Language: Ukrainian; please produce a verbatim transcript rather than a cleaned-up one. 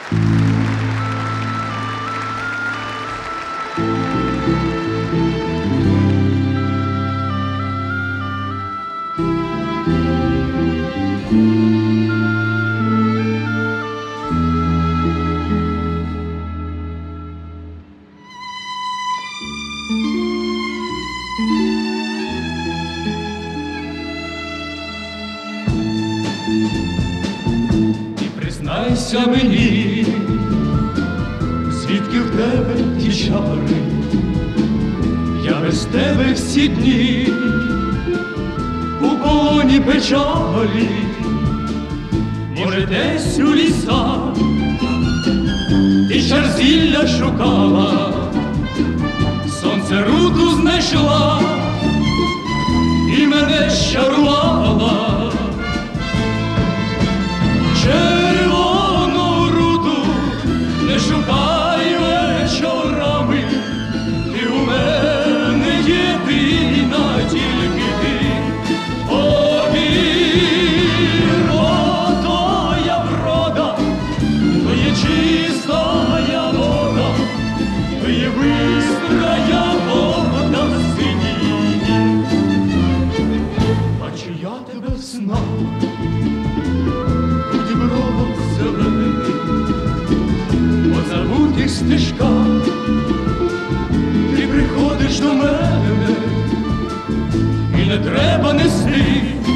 Признайся мені, звідки в тебе ті чари, я без тебе всі дні у полоні печалі. Може, десь у лісах ти чар зілля шукала, сонце руту знайшла і мене щарувала. Червону руту не шукай вечорами, ти у мене єдина, тільки ти. Повір, о, твоя врода, то є чистая вода, то є бистрая вода в сині. А чи я тебе знав у дібровах зелених, по забутих стежках ти приходиш до мене, і не треба нести